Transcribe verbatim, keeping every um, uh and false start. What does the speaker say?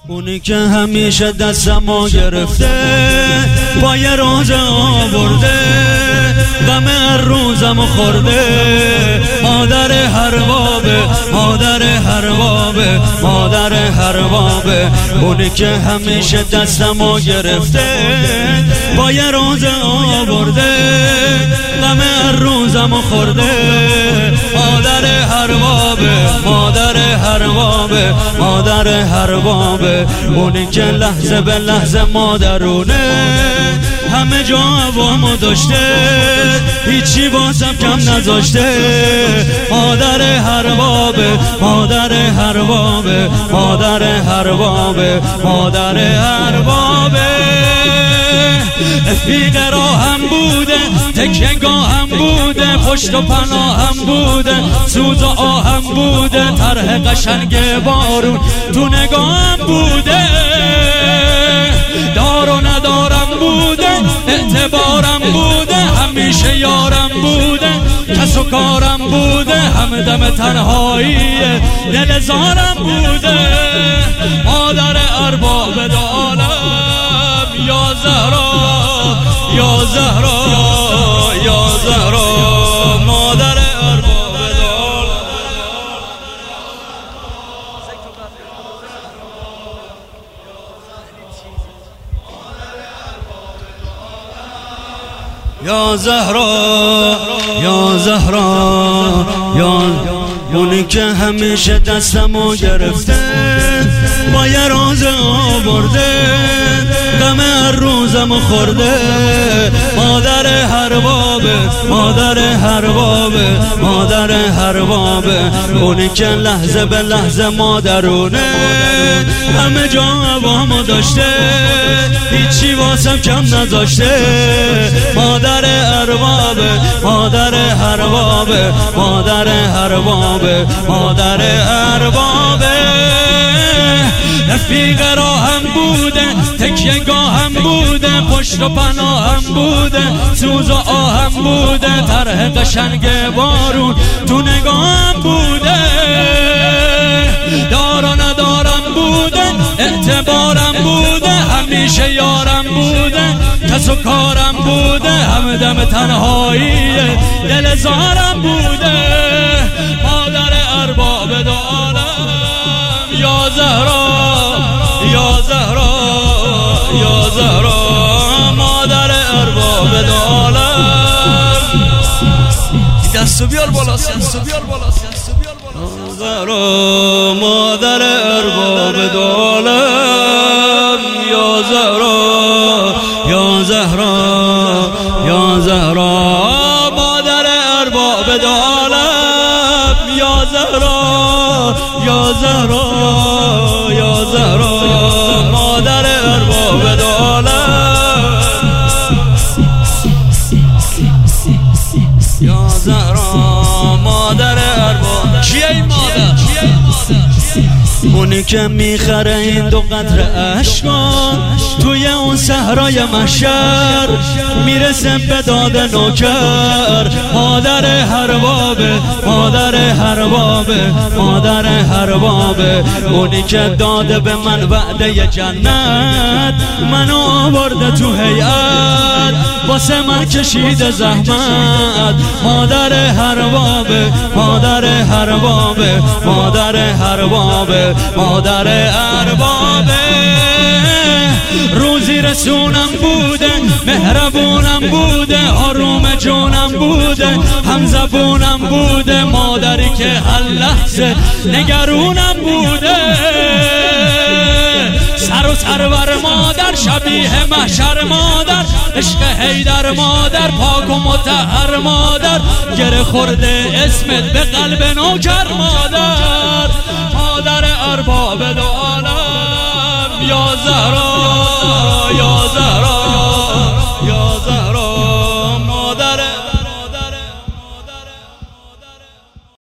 اونی که همیشه دستمو گرفته با یه روز آورده غم هر روزمو خورده مادر هر بابه مادر هر بابه مادر هر بابه اونی که همیشه دستمو گرفته با یه روز آورده غم هر روزمو خورده مادر هر بابه مادر هر بابه مادر هر بابه اونی که لحظه به لحظه مادرونه همه جا هوامو داشته هیچی واسم کم نذاشته مادر هر بابه مادر هر بابه مادر هر بابه مادر هر بابه رفیق راهم بوده تکیه‌گاهم بوده پشت و پناهم بوده سوز و آهم بوده طرح قشنگ بارون تو نگاهم بوده دار و ندارم بوده اعتبارم بوده همیشه یارم بوده کس و کارم بوده همدم تنهایی دل زارم بوده مادر ارباب دو عالم یا زهرا یا زهرا یا زهرا مادر ارباب دو عالم یا زهرا یا زهرا یا اونی که همیشه دستمو گرفته با یه روز آورده غم هر روزمو خورده مادر هر بابه مادر هر بابه مادر هر بابه اونی که لحظه به لحظه مادرونه همه جا هوامو داشته هیچی واسم کم نذاشته مادر اربابه مادر هر بابه مادر هر بابه مادر اربابه رفیق راهم بوده تکیه‌گاهم بوده پشت و پناهم بوده سوز و آهم بوده طرح قشنگ بارون تو نگاهم بوده دار و ندارم بوده اعتبارم بوده همیشه یارم بوده کس و کارم بوده همدم تنهایی دل زارم بوده مادر ارباب دو عالم یا زهرا یا زهرا یا زهرا مادر ارباب دو عالم دستو بیار بالا دستو بیار بالا زهرا مادر ارباب دو عالم یا زهرا یا زهرا یا زهرا مادر ارباب دو عالم یا زهرا یا زهرا یا زهرا مادر ارباب دو عالم یا زهرا مادر ارباب کیه این مادر اونی که میخره این دو قطره اشکا توی اون صحرای محشر میرسه به داد نوکر مادر هر بابه مادر هر بابه مادر هر بابه اونی که داده به من وعده جنت منو آورده تو هیئت واسه من کشیده زحمت مادر هر بابه مادر هر بابه مادر هر بابه مادر اربابه روزی رسونم بوده مهربونم بوده آروم جونم بوده همزبونم بوده مادری که هر لحظه نگرونم بوده سر و سرور مادر شبیه محشر مادر عشق حیدر مادر پاک و مطهر مادر گره خورده اسمت به قلب نوکر مادر مادر ارباب دو عالم یا زهرا